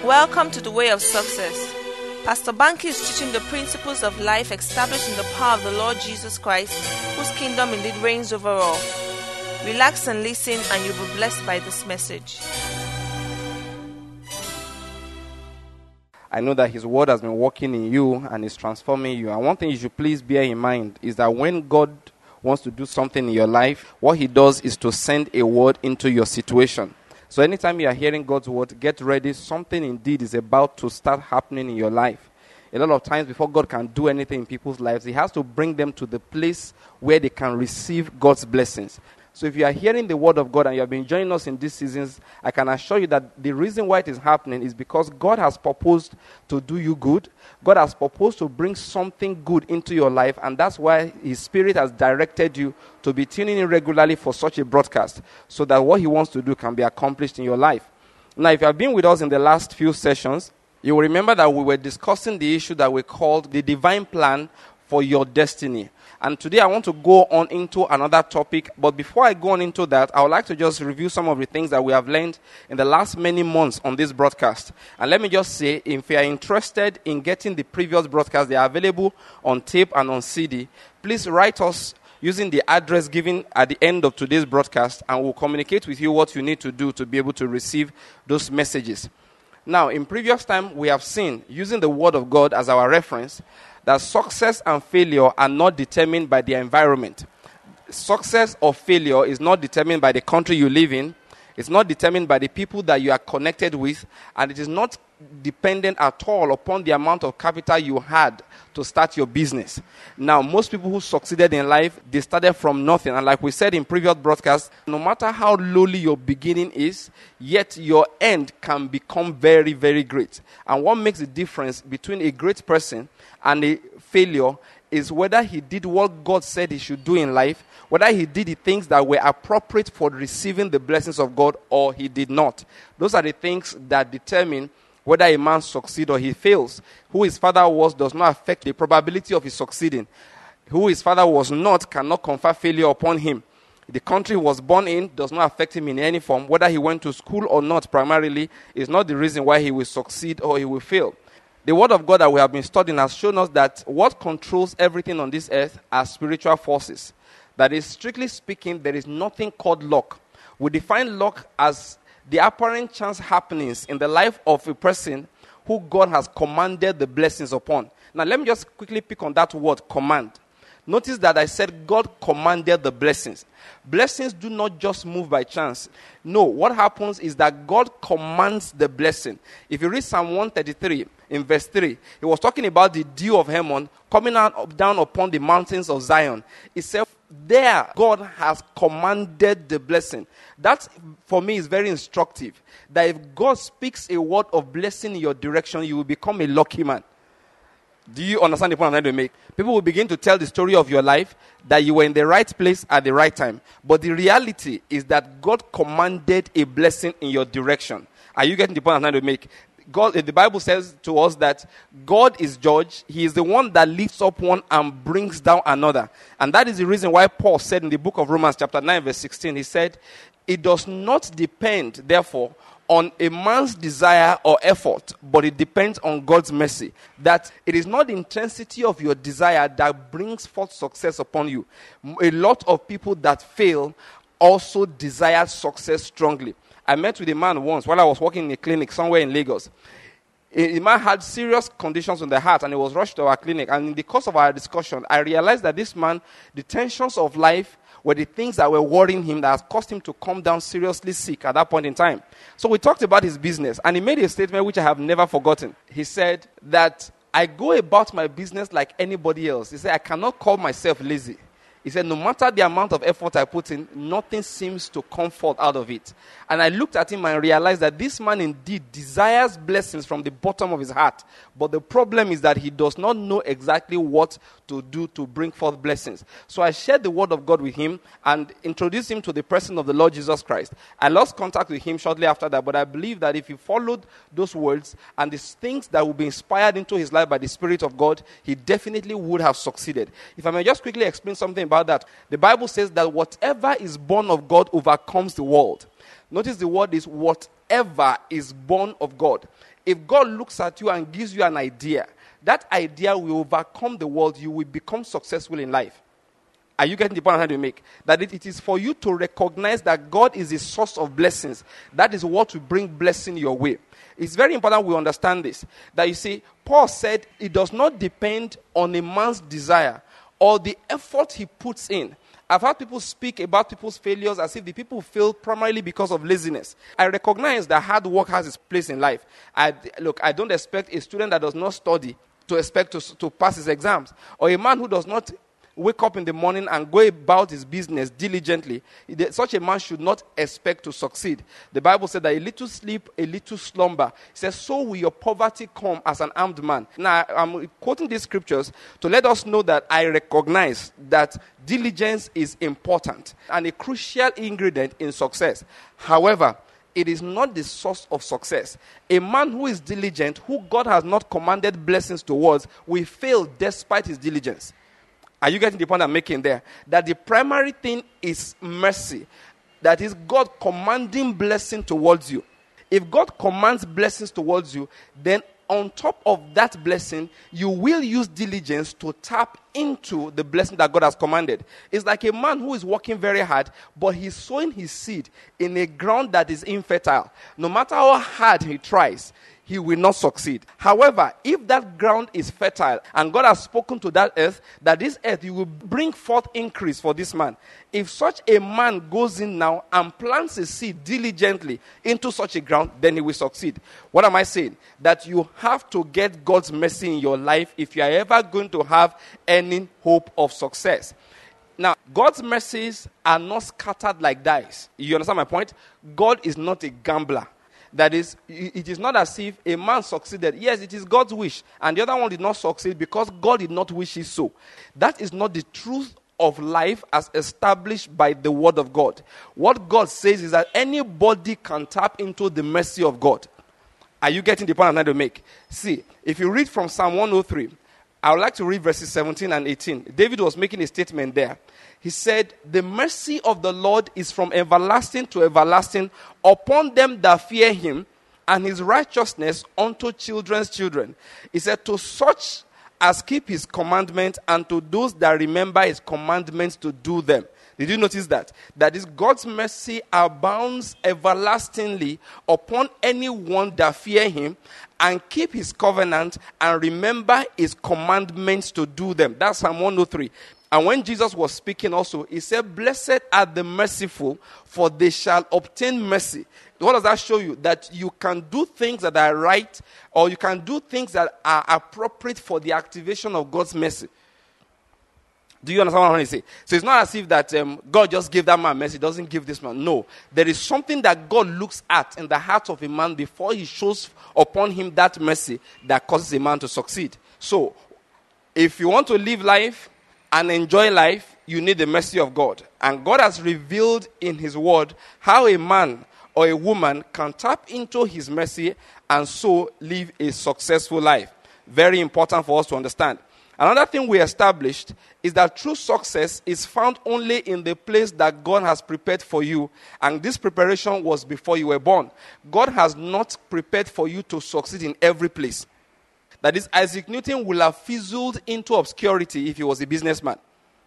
Welcome to the Way of Success. Pastor Banky is teaching the principles of life established in the power of the Lord Jesus Christ, whose kingdom indeed reigns over all. Relax and listen, and you'll be blessed by this message. I know that His word has been working in you and is transforming you. And one thing you should please bear in mind is that when God wants to do something in your life, what He does is to send a word into your situation. So anytime you are hearing God's word, get ready. Something indeed is about to start happening in your life. A lot of times before God can do anything in people's lives, He has to bring them to the place where they can receive God's blessings. So if you are hearing the word of God and you have been joining us in these seasons, I can assure you that the reason why it is happening is because God has proposed to do you good. God has proposed to bring something good into your life, and that's why His Spirit has directed you to be tuning in regularly for such a broadcast, so that what He wants to do can be accomplished in your life. Now, if you have been with us in the last few sessions, you will remember that we were discussing the issue that we called the divine plan for your destiny. And today I want to go on into another topic. But before I go on into that, I would like to just review some of the things that we have learned in the last many months on this broadcast. And let me just say, if you are interested in getting the previous broadcasts, they are available on tape and on CD. Please write us using the address given at the end of today's broadcast, and we'll communicate with you what you need to do to be able to receive those messages. Now, in previous time, we have seen, using the Word of God as our reference, that success and failure are not determined by the environment. Success or failure is not determined by the country you live in. It's not determined by the people that you are connected with. And it is not dependent at all upon the amount of capital you had to start your business. Now, most people who succeeded in life, they started from nothing. And like we said in previous broadcasts, no matter how lowly your beginning is, yet your end can become very, very great. And what makes the difference between a great person and a failure is whether he did what God said he should do in life, whether he did the things that were appropriate for receiving the blessings of God, or he did not. Those are the things that determine whether a man succeeds or he fails. Who his father was does not affect the probability of his succeeding. Who his father was not cannot confer failure upon him. The country he was born in does not affect him in any form. Whether he went to school or not primarily is not the reason why he will succeed or he will fail. The word of God that we have been studying has shown us that what controls everything on this earth are spiritual forces. That is, strictly speaking, there is nothing called luck. We define luck as the apparent chance happenings in the life of a person who God has commanded the blessings upon. Now, let me just quickly pick on that word, command. Notice that I said God commanded the blessings. Blessings do not just move by chance. No, what happens is that God commands the blessing. If you read Psalm 133 in verse 3, he was talking about the dew of Hermon coming down upon the mountains of Zion. He said, there God has commanded the blessing. That, for me, is very instructive. That if God speaks a word of blessing in your direction, you will become a lucky man. Do you understand the point I'm trying to make? People will begin to tell the story of your life that you were in the right place at the right time. But the reality is that God commanded a blessing in your direction. Are you getting the point I'm trying to make? God, the Bible says to us that God is judge. He is the one that lifts up one and brings down another. And that is the reason why Paul said in the book of Romans chapter 9 verse 16, he said, it does not depend, therefore, on a man's desire or effort, but it depends on God's mercy. That it is not the intensity of your desire that brings forth success upon you. A lot of people that fail also desire success strongly. I met with a man once while I was working in a clinic somewhere in Lagos. A man had serious conditions on the heart and he was rushed to our clinic. And in the course of our discussion, I realized that this man, the tensions of life were the things that were worrying him that has caused him to come down seriously sick at that point in time. So we talked about his business, and he made a statement which I have never forgotten. He said that I go about my business like anybody else. He said, I cannot call myself lazy. He said, no matter the amount of effort I put in, nothing seems to come forth out of it. And I looked at him and realized that this man indeed desires blessings from the bottom of his heart. But the problem is that he does not know exactly what to do to bring forth blessings. So I shared the word of God with him and introduced him to the person of the Lord Jesus Christ. I lost contact with him shortly after that, but I believe that if he followed those words and the things that would be inspired into his life by the Spirit of God, he definitely would have succeeded. If I may just quickly explain something about that. The Bible says that whatever is born of God overcomes the world. Notice the word is whatever is born of God. If God looks at you and gives you an idea, that idea will overcome the world. You will become successful in life. Are you getting the point I'm trying to make? That it is for you to recognize that God is the source of blessings. That is what will bring blessing your way. It's very important we understand this. That you see, Paul said it does not depend on a man's desire or the effort he puts in. I've heard people speak about people's failures as if the people fail primarily because of laziness. I recognize that hard work has its place in life. I don't expect a student that does not study to expect to pass his exams, or a man who does not wake up in the morning and go about his business diligently. Such a man should not expect to succeed. The Bible said that a little sleep, a little slumber. It says, so will your poverty come as an armed man. Now, I'm quoting these scriptures to let us know that I recognize that diligence is important and a crucial ingredient in success. However, it is not the source of success. A man who is diligent, who God has not commanded blessings towards, will fail despite his diligence. Are you getting the point I'm making there? That the primary thing is mercy. That is God commanding blessing towards you. If God commands blessings towards you, then on top of that blessing, you will use diligence to tap into the blessing that God has commanded. It's like a man who is working very hard, but he's sowing his seed in a ground that is infertile. No matter how hard he tries, he will not succeed. However, if that ground is fertile and God has spoken to that earth, that this earth you will bring forth increase for this man. If such a man goes in now and plants a seed diligently into such a ground, then he will succeed. What am I saying? That you have to get God's mercy in your life if you are ever going to have any hope of success. Now, God's mercies are not scattered like dice. You understand my point? God is not a gambler. That is, it is not as if a man succeeded. Yes, it is God's wish. And the other one did not succeed because God did not wish it so. That is not the truth of life as established by the word of God. What God says is that anybody can tap into the mercy of God. Are you getting the point I'm trying to make? See, if you read from Psalm 103, I would like to read verses 17 and 18. David was making a statement there. He said, the mercy of the Lord is from everlasting to everlasting upon them that fear him, and his righteousness unto children's children. He said, to such as keep his commandments, and to those that remember his commandments to do them. Did you notice that? That is, God's mercy abounds everlastingly upon anyone that fear him and keep his covenant and remember his commandments to do them. That's Psalm 103. And when Jesus was speaking also, he said, blessed are the merciful, for they shall obtain mercy. What does that show you? That you can do things that are right, or you can do things that are appropriate for the activation of God's mercy. Do you understand what I'm trying to say? So it's not as if that God just gave that man mercy, doesn't give this man. No. There is something that God looks at in the heart of a man before he shows upon him that mercy that causes a man to succeed. So, if you want to live life and enjoy life, you need the mercy of God. And God has revealed in his word how a man or a woman can tap into his mercy and so live a successful life. Very important for us to understand. Another thing we established is that true success is found only in the place that God has prepared for you. And this preparation was before you were born. God has not prepared for you to succeed in every place. That is, Isaac Newton will have fizzled into obscurity if he was a businessman.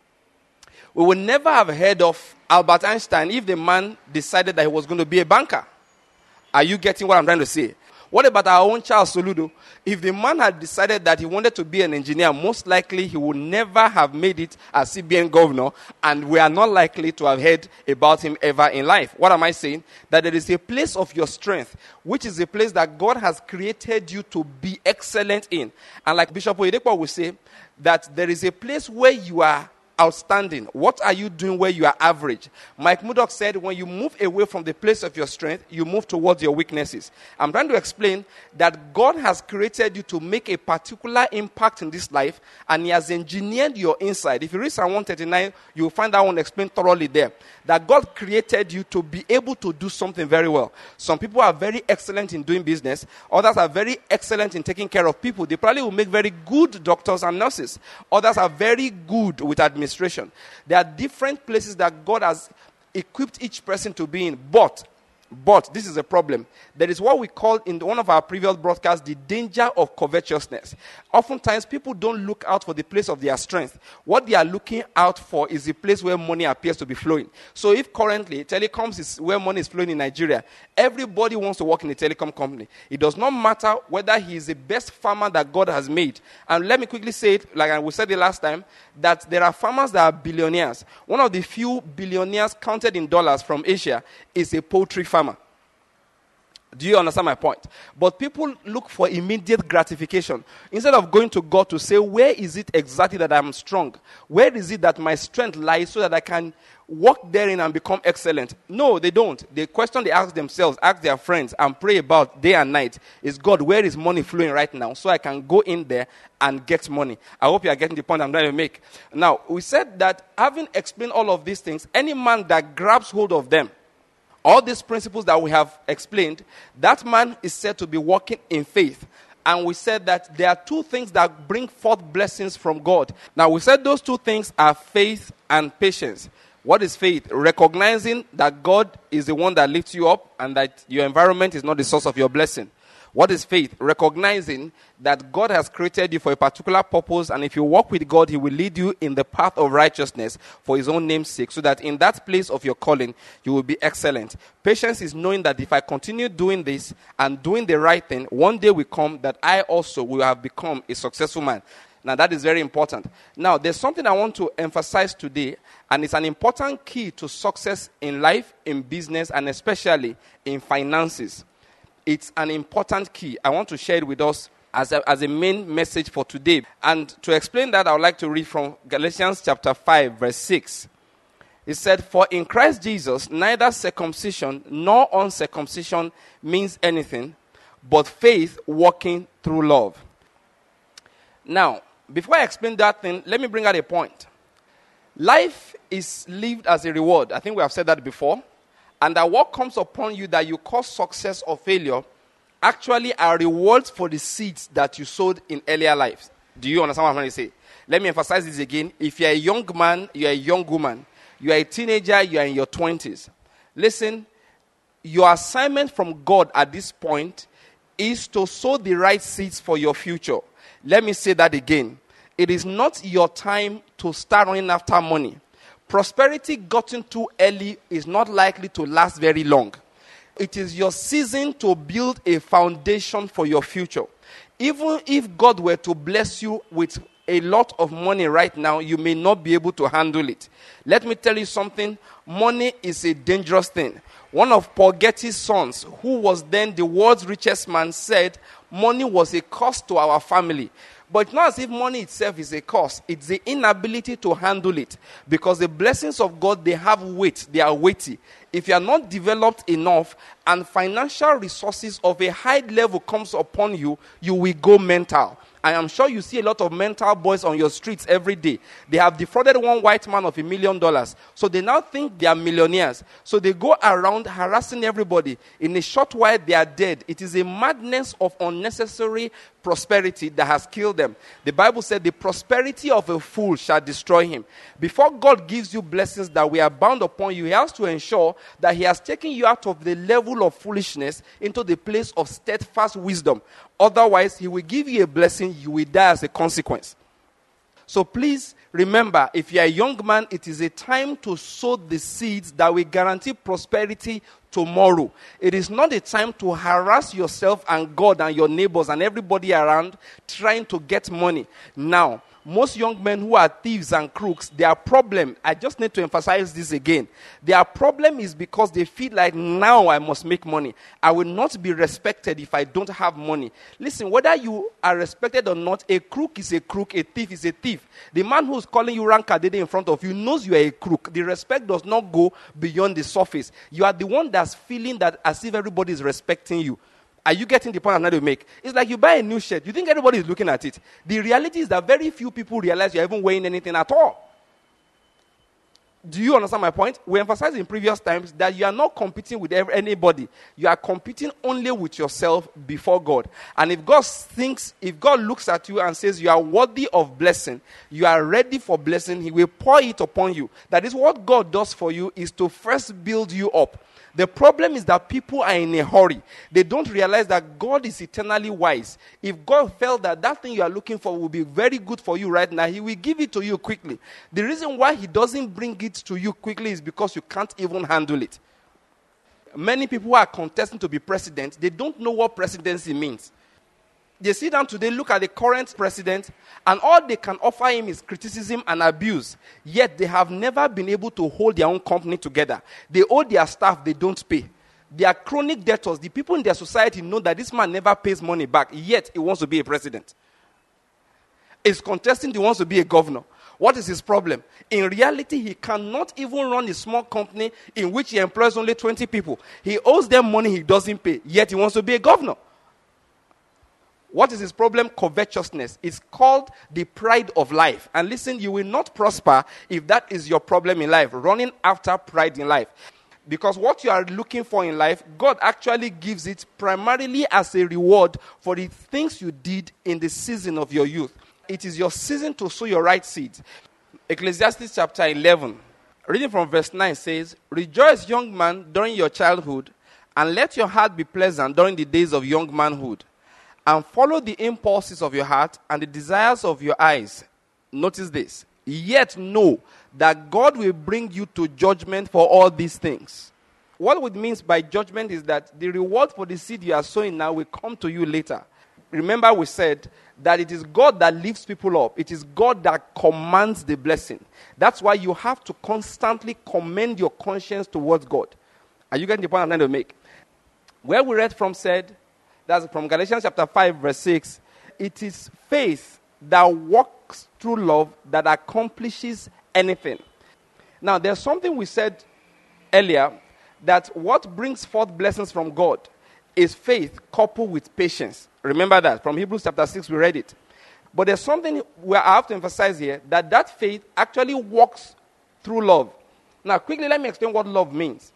We would never have heard of Albert Einstein if the man decided that he was going to be a banker. Are you getting what I'm trying to say? What about our own Charles Soludo? If the man had decided that he wanted to be an engineer, most likely he would never have made it as CBN governor, and we are not likely to have heard about him ever in life. What am I saying? That there is a place of your strength, which is a place that God has created you to be excellent in. And like Bishop Oyedepo will say, that there is a place where you are outstanding. What are you doing where you are average? Mike Murdoch said, when you move away from the place of your strength, you move towards your weaknesses. I'm trying to explain that God has created you to make a particular impact in this life, and he has engineered your inside. If you read Psalm 139, you'll find that one explained thoroughly there. That God created you to be able to do something very well. Some people are very excellent in doing business. Others are very excellent in taking care of people. They probably will make very good doctors and nurses. Others are very good with administration. administration. There are different places that God has equipped each person to be in. But this is a problem. There is what we call in one of our previous broadcasts the danger of covetousness. Oftentimes, people don't look out for the place of their strength. What they are looking out for is the place where money appears to be flowing. So if currently telecoms is where money is flowing in Nigeria, everybody wants to work in a telecom company. It does not matter whether he is the best farmer that God has made. And let me quickly say it, like we said the last time, that there are farmers that are billionaires. One of the few billionaires counted in dollars from Asia is a poultry farmer. Do you understand my point? But people look for immediate gratification. Instead of going to God to say, where is it exactly that I'm strong? Where is it that my strength lies so that I can walk therein and become excellent? No, they don't. The question they ask themselves, ask their friends, and pray about day and night is, God, where is money flowing right now so I can go in there and get money? I hope you are getting the point I'm trying to make. Now, we said that having explained all of these things, any man that grabs hold of them, all these principles that we have explained, that man is said to be walking in faith. And we said that there are two things that bring forth blessings from God. Now, we said those two things are faith and patience. What is faith? Recognizing that God is the one that lifts you up and that your environment is not the source of your blessing. What is faith? Recognizing that God has created you for a particular purpose, and if you walk with God, He will lead you in the path of righteousness for His own name's sake, so that in that place of your calling, you will be excellent. Patience is knowing that if I continue doing this and doing the right thing, one day will come that I also will have become a successful man. Now, that is very important. Now, there's something I want to emphasize today, and it's an important key to success in life, in business, and especially in finances. It's an important key. I want to share it with us as a main message for today. And to explain that, I would like to read from Galatians chapter 5, verse 6. It said, "For in Christ Jesus, neither circumcision nor uncircumcision means anything, but faith working through love." Now, before I explain that thing, let me bring out a point. Life is lived as a reward. I think we have said that before. And that what comes upon you that you call success or failure actually are rewards for the seeds that you sowed in earlier lives. Do you understand what I'm trying to say? Let me emphasize this again. If you're a young man, you're a young woman, you're a teenager, you're in your 20s. Listen, your assignment from God at this point is to sow the right seeds for your future. Let me say that again. It is not your time to start running after money. Prosperity gotten too early is not likely to last very long. It is your season to build a foundation for your future. Even if God were to bless you with a lot of money right now, you may not be able to handle it. Let me tell you something. Money is a dangerous thing. One of Paul Getty's sons, who was then the world's richest man, said money was a cost to our family. But it's not as if money itself is a cost. It's the inability to handle it. Because the blessings of God, they have weight. They are weighty. If you are not developed enough and financial resources of a high level comes upon you, you will go mental. I am sure you see a lot of mental boys on your streets every day. They have defrauded one white man of $1 million. So they now think they are millionaires. So they go around harassing everybody. In a short while, they are dead. It is a madness of unnecessary prosperity that has killed them. The Bible said the prosperity of a fool shall destroy him. Before God gives you blessings that we are bound upon you, He has to ensure that He has taken you out of the level of foolishness into the place of steadfast wisdom. Otherwise, He will give you a blessing, you will die as a consequence. So please remember, if you are a young man, it is a time to sow the seeds that will guarantee prosperity tomorrow. It is not a time to harass yourself and God and your neighbors and everybody around trying to get money. Now, most young men who are thieves and crooks, their problem, I just need to emphasize this again. Their problem is because they feel like now I must make money. I will not be respected if I don't have money. Listen, whether you are respected or not, a crook is a crook, a thief is a thief. The man who's calling you Rankadede in front of you knows you are a crook. The respect does not go beyond the surface. You are the one that's feeling that as if everybody is respecting you. Are you getting the point I'm trying to make? It's like you buy a new shirt. You think everybody is looking at it. The reality is that very few people realize you're even wearing anything at all. Do you understand my point? We emphasized in previous times that you are not competing with anybody. You are competing only with yourself before God. And if God looks at you and says you are worthy of blessing, you are ready for blessing, He will pour it upon you. That is what God does for you, is to first build you up. The problem is that people are in a hurry. They don't realize that God is eternally wise. If God felt that that thing you are looking for will be very good for you right now, He will give it to you quickly. The reason why He doesn't bring it to you quickly is because you can't even handle it. Many people who are contesting to be president, they don't know what presidency means. They sit down today, look at the current president, and all they can offer him is criticism and abuse. Yet they have never been able to hold their own company together. They owe their staff, they don't pay. They are chronic debtors. The people in their society know that this man never pays money back, yet he wants to be a president. He's contesting, he wants to be a governor. What is his problem? In reality, he cannot even run a small company in which he employs only 20 people. He owes them money he doesn't pay, yet he wants to be a governor. What is his problem? Covetousness. It's called the pride of life. And listen, you will not prosper if that is your problem in life, running after pride in life. Because what you are looking for in life, God actually gives it primarily as a reward for the things you did in the season of your youth. It is your season to sow your right seeds. Ecclesiastes chapter 11, reading from verse 9 says, "Rejoice, young man, during your childhood, and let your heart be pleasant during the days of young manhood. And follow the impulses of your heart and the desires of your eyes." Notice this. "Yet know that God will bring you to judgment for all these things." What it means by judgment is that the reward for the seed you are sowing now will come to you later. Remember, we said that it is God that lifts people up. It is God that commands the blessing. That's why you have to constantly commend your conscience towards God. Are you getting the point I'm trying to make? Where we read from said, that's from Galatians chapter 5, verse 6. It is faith that walks through love that accomplishes anything. Now, there's something we said earlier, that what brings forth blessings from God is faith coupled with patience. Remember that. From Hebrews chapter 6, we read it. But there's something where I have to emphasize here, that faith actually walks through love. Now, quickly, let me explain what love means.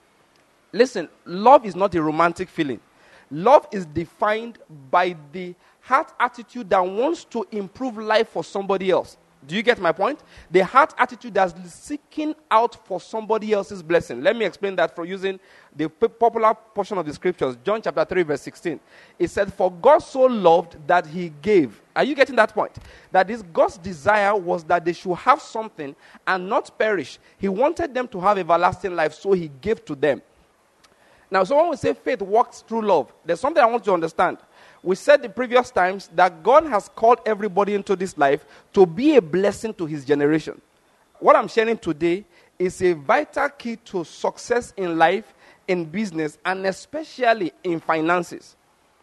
Listen, love is not a romantic feeling. Love is defined by the heart attitude that wants to improve life for somebody else. Do you get my point? The heart attitude that's seeking out for somebody else's blessing. Let me explain that for using the popular portion of the scriptures. John chapter 3, verse 16. It said, "For God so loved that He gave." Are you getting that point? That this God's desire was that they should have something and not perish. He wanted them to have everlasting life, so He gave to them. Now, so when we say faith walks through love, there's something I want you to understand. We said the previous times that God has called everybody into this life to be a blessing to His generation. What I'm sharing today is a vital key to success in life, in business, and especially in finances.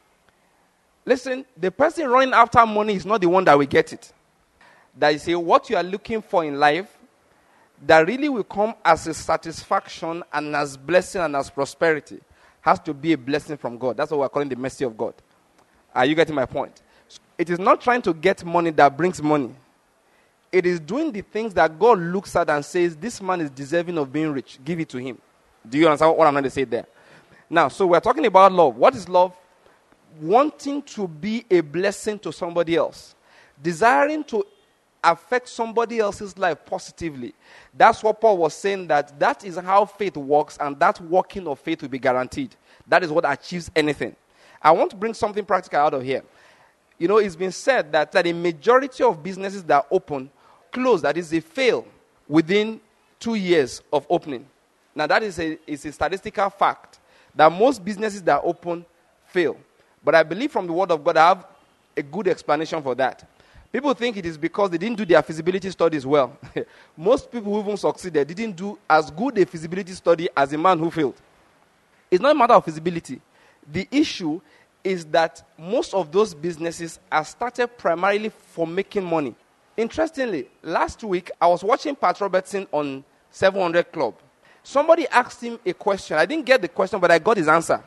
Listen, the person running after money is not the one that will get it. That is what you are looking for in life that really will come as a satisfaction and as blessing and as prosperity has to be a blessing from God. That's what we're calling the mercy of God. Are you getting my point? It is not trying to get money that brings money. It is doing the things that God looks at and says, this man is deserving of being rich. Give it to him. Do you understand what I'm trying to say there? Now, so we're talking about love. What is love? Wanting to be a blessing to somebody else. Desiring to affect somebody else's life positively. That's what Paul was saying, that is how faith works, and that working of faith will be guaranteed. That is what achieves anything. I want to bring something practical out of here. You know, it's been said that a majority of businesses that open, close, that is, they fail within 2 years of opening. Now, that is a statistical fact, that most businesses that open fail. But I believe from the Word of God, I have a good explanation for that. People think it is because they didn't do their feasibility studies well. Most people who even succeeded didn't do as good a feasibility study as a man who failed. It's not a matter of feasibility. The issue is that most of those businesses are started primarily for making money. Interestingly, last week, I was watching Pat Robertson on 700 Club. Somebody asked him a question. I didn't get the question, but I got his answer.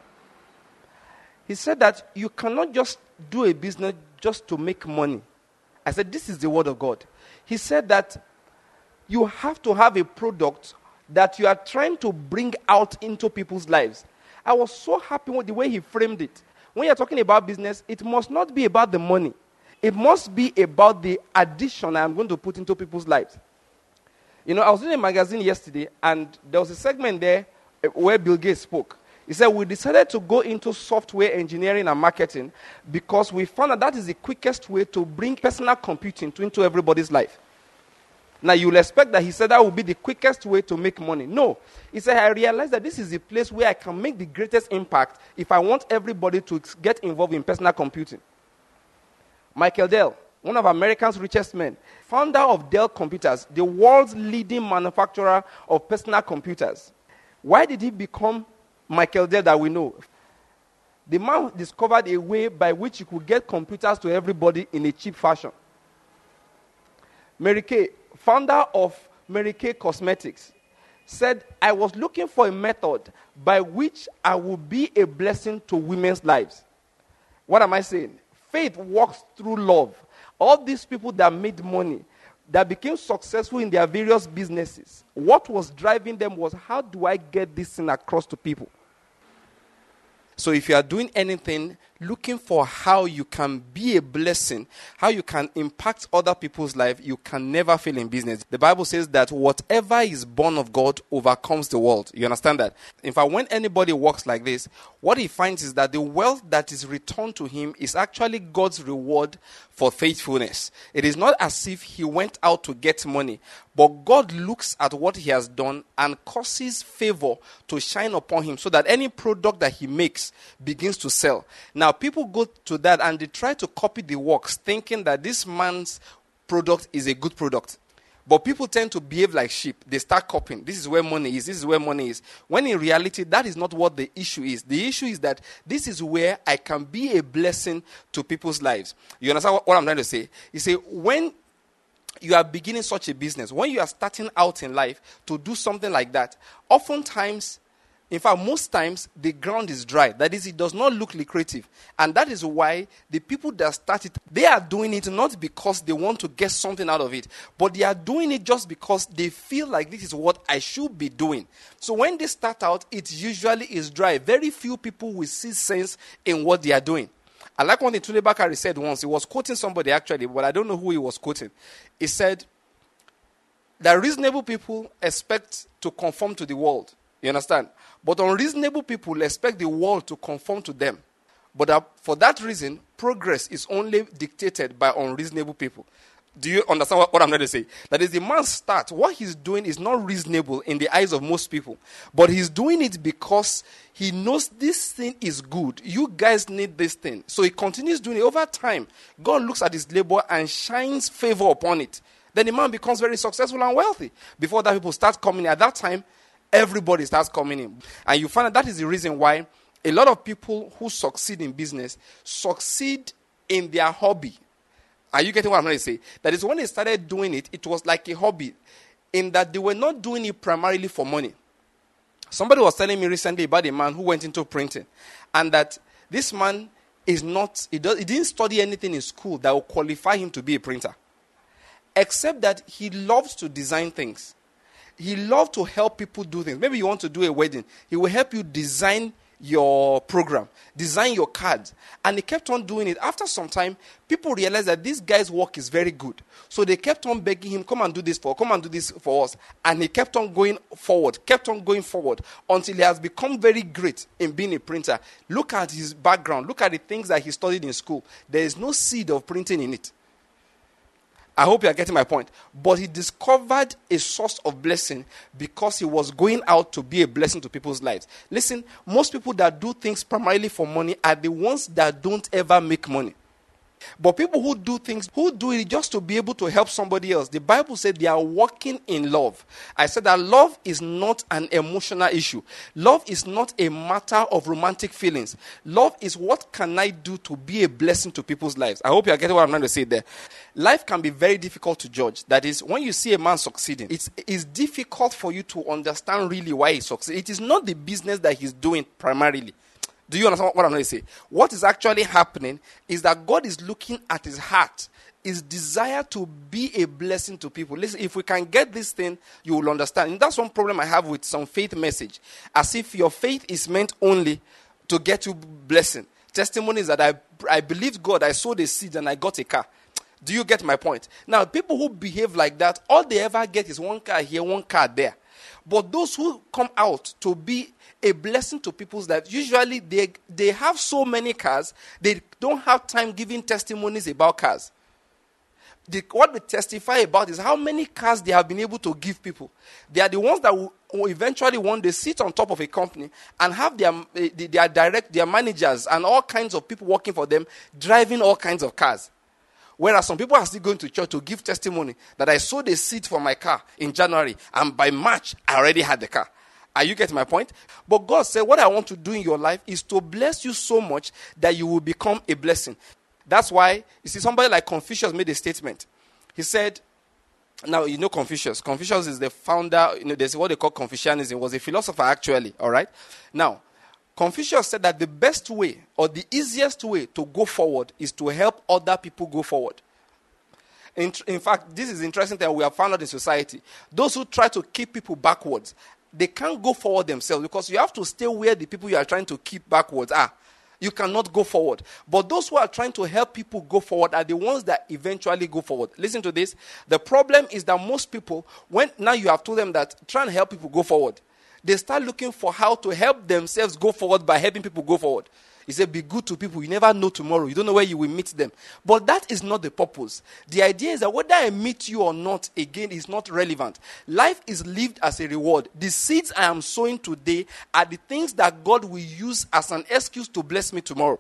He said that you cannot just do a business just to make money. I said, this is the Word of God. He said that You have to have a product that you are trying to bring out into people's lives. I was so happy with the way he framed it. When you're talking about business, it must not be about the money. It must be about the addition I'm going to put into people's lives. You know, I was in a magazine yesterday, and there was a segment there where Bill Gates spoke. He said, we decided to go into software engineering and marketing because we found that is the quickest way to bring personal computing into everybody's life. Now, you'll expect that he said that would be the quickest way to make money. No. He said, I realized that this is the place where I can make the greatest impact if I want everybody to get involved in personal computing. Michael Dell, one of America's richest men, founder of Dell Computers, the world's leading manufacturer of personal computers. Why did he become Michael Dell that we know? The man discovered a way by which you could get computers to everybody in a cheap fashion. Mary Kay, founder of Mary Kay Cosmetics, said, I was looking for a method by which I would be a blessing to women's lives. What am I saying? Faith walks through love. All these people that made money, that became successful in their various businesses, what was driving them was, how do I get this thing across to people? So if you are doing anything, looking for how you can be a blessing, how you can impact other people's life, you can never fail in business. The Bible says that whatever is born of God overcomes the world. You understand that? In fact, when anybody works like this, what he finds is that the wealth that is returned to him is actually God's reward for faithfulness. It is not as if he went out to get money, but God looks at what he has done and causes favor to shine upon him so that any product that he makes begins to sell. Now, people go to that and they try to copy the works, thinking that this man's product is a good product. But people tend to behave like sheep. They start copying. This is where money is. This is where money is. When in reality, that is not what the issue is. The issue is that this is where I can be a blessing to people's lives. You understand what I'm trying to say? You say, when you are beginning such a business, when you are starting out in life to do something like that, oftentimes, in fact, most times, the ground is dry. That is, it does not look lucrative. And that is why the people that start it, they are doing it not because they want to get something out of it, but they are doing it just because they feel like this is what I should be doing. So when they start out, it usually is dry. Very few people will see sense in what they are doing. I like one thing Tunde Bakari said once. He was quoting somebody actually, but I don't know who he was quoting. He said that reasonable people expect to conform to the world. You understand? But unreasonable people expect the world to conform to them. But for that reason, progress is only dictated by unreasonable people. Do you understand what I'm trying to say? That is, the man starts. What he's doing is not reasonable in the eyes of most people. But he's doing it because he knows this thing is good. You guys need this thing. So he continues doing it. Over time, God looks at his labor and shines favor upon it. Then the man becomes very successful and wealthy. Before that, people start coming in. At that time, everybody starts coming in. And you find that is the reason why a lot of people who succeed in business succeed in their hobby. Are you getting what I'm trying to say? That is, when they started doing it, it was like a hobby, in that they were not doing it primarily for money. Somebody was telling me recently about a man who went into printing, and that this man is not, he didn't study anything in school that will qualify him to be a printer, except that he loves to design things. He loves to help people do things. Maybe you want to do a wedding. He will help you design your program, design your cards. And he kept on doing it. After some time, people realized that this guy's work is very good. So they kept on begging him, come and do this for us. And he kept on going forward, until he has become very great in being a printer. Look at his background. Look at the things that he studied in school. There is no seed of printing in it. I hope you are getting my point. But he discovered a source of blessing because he was going out to be a blessing to people's lives. Listen, most people that do things primarily for money are the ones that don't ever make money. But people who do things, who do it just to be able to help somebody else, the Bible said they are walking in love. I said that love is not an emotional issue. Love is not a matter of romantic feelings. Love is what can I do to be a blessing to people's lives. I hope you are getting what I'm trying to say there. Life can be very difficult to judge. That is, when you see a man succeeding, it's difficult for you to understand really why he succeeds. It is not the business that he's doing primarily. Do you understand what I'm going to say? What is actually happening is that God is looking at his heart, his desire to be a blessing to people. Listen, if we can get this thing, you will understand. And that's one problem I have with some faith message. As if your faith is meant only to get you blessing. Testimonies that I believed God, I sowed a seed and I got a car. Do you get my point? Now, people who behave like that, all they ever get is one car here, one car there. But those who come out to be a blessing to people's lives, usually they have so many cars, they don't have time giving testimonies about cars. What they testify about is how many cars they have been able to give people. They are the ones that will eventually one day sit on top of a company and have their managers and all kinds of people working for them driving all kinds of cars. Whereas some people are still going to church to give testimony that I sowed a seed for my car in January and by March I already had the car. Are you getting my point? But God said, what I want to do in your life is to bless you so much that you will become a blessing. That's why, you see, somebody like Confucius made a statement. He said, now, you know Confucius. Confucius is the founder, there's what they call Confucianism. He was a philosopher, actually, all right? Now, Confucius said that the best way or the easiest way to go forward is to help other people go forward. In fact, this is interesting that we have found out in society. Those who try to keep people backwards, they can't go forward themselves because you have to stay where the people you are trying to keep backwards are. You cannot go forward. But those who are trying to help people go forward are the ones that eventually go forward. Listen to this. The problem is that most people, when now you have told them that try and help people go forward, they start looking for how to help themselves go forward by helping people go forward. He said, be good to people. You never know tomorrow. You don't know where you will meet them. But that is not the purpose. The idea is that whether I meet you or not, again, is not relevant. Life is lived as a reward. The seeds I am sowing today are the things that God will use as an excuse to bless me tomorrow.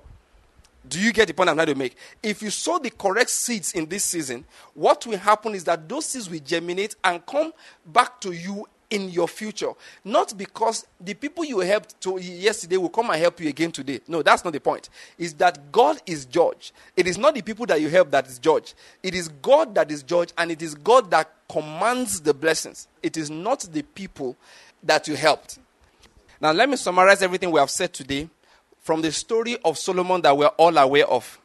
Do you get the point I'm trying to make? If you sow the correct seeds in this season, what will happen is that those seeds will germinate and come back to you in your future. Not because the people you helped to yesterday will come and help you again today. No, that's not the point. It's that God is judge. It is not the people that you help that is judge. It is God that is judge, and it is God that commands the blessings. It is not the people that you helped. Now, let me summarize everything we have said today from the story of Solomon that we're all aware of.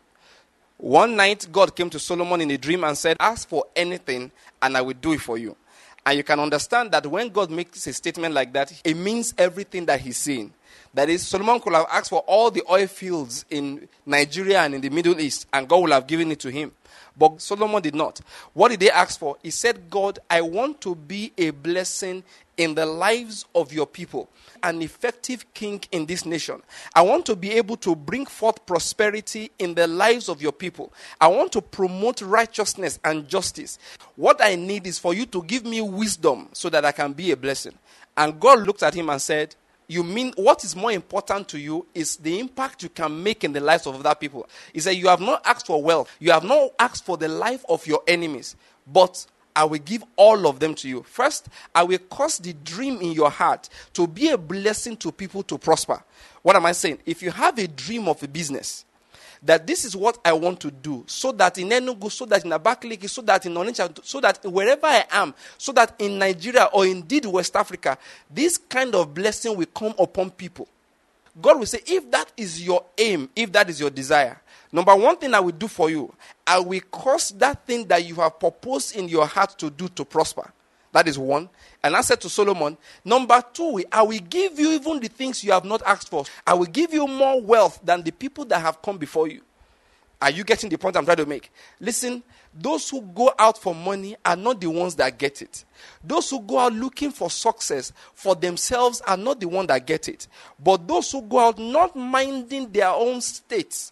One night, God came to Solomon in a dream and said, ask for anything and I will do it for you. And you can understand that when God makes a statement like that, it means everything that he's saying. That is, Solomon could have asked for all the oil fields in Nigeria and in the Middle East, and God would have given it to him. But Solomon did not. What did they ask for? He said, God, I want to be a blessing in the lives of your people, an effective king in this nation. I want to be able to bring forth prosperity in the lives of your people. I want to promote righteousness and justice. What I need is for you to give me wisdom so that I can be a blessing. And God looked at him and said, you mean what is more important to you is the impact you can make in the lives of other people. He said, you have not asked for wealth. You have not asked for the life of your enemies. But I will give all of them to you. First, I will cause the dream in your heart to be a blessing to people to prosper. What am I saying? If you have a dream of a business, that this is what I want to do, so that in Enugu, so that in Abakaliki, so that in Onitsha, so that wherever I am, so that in Nigeria or indeed West Africa, this kind of blessing will come upon people. God will say, if that is your aim, if that is your desire, number one thing I will do for you, I will cause that thing that you have proposed in your heart to do to prosper. That is one. And I said to Solomon, number two, I will give you even the things you have not asked for. I will give you more wealth than the people that have come before you. Are you getting the point I'm trying to make? Listen, those who go out for money are not the ones that get it. Those who go out looking for success for themselves are not the ones that get it. But those who go out not minding their own states,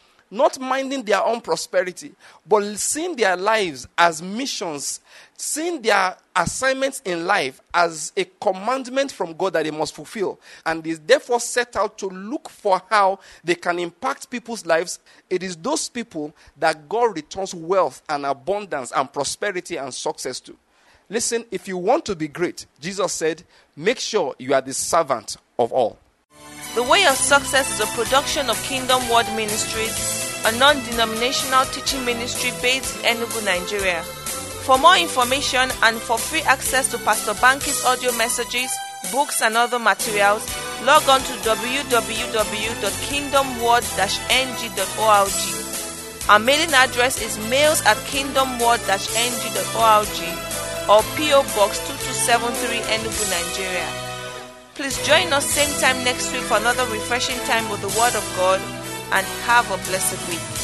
not minding their own prosperity, but seeing their lives as missions, seeing their assignments in life as a commandment from God that they must fulfill, and is therefore set out to look for how they can impact people's lives, it is those people that God returns wealth and abundance and prosperity and success to. Listen, if you want to be great, Jesus said, make sure you are the servant of all. The Way of Success is a production of Kingdom Word Ministries, a non-denominational teaching ministry based in Enugu, Nigeria. For more information and for free access to Pastor Banky's audio messages, books and other materials, Log on to www.kingdomword-ng.org. Our mailing address is mails@kingdomword-ng.org or PO Box 2273 Enugu, Nigeria. Please join us same time next week for another refreshing time with the Word of God, and have a blessed week.